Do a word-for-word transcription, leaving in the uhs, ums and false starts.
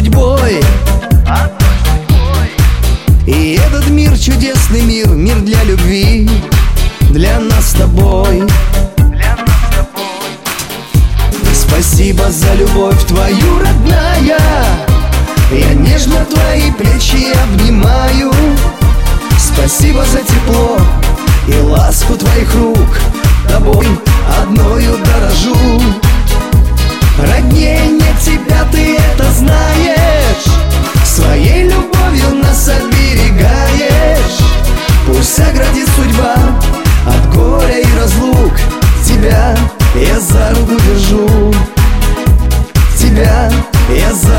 судьбой. И этот мир чудесный мир, мир для любви, для нас с тобой. Спасибо за любовь твою, родная. Я нежно твои плечи обнимаю. Спасибо за тепло и ласку твоих рук. Тобой одною дорожу. Роднее нет тебя, ты это знаешь. Своей любовью нас оберегаешь. Пусть оградит судьба от горя и разлук. Тебя я за руку держу. Тебя я за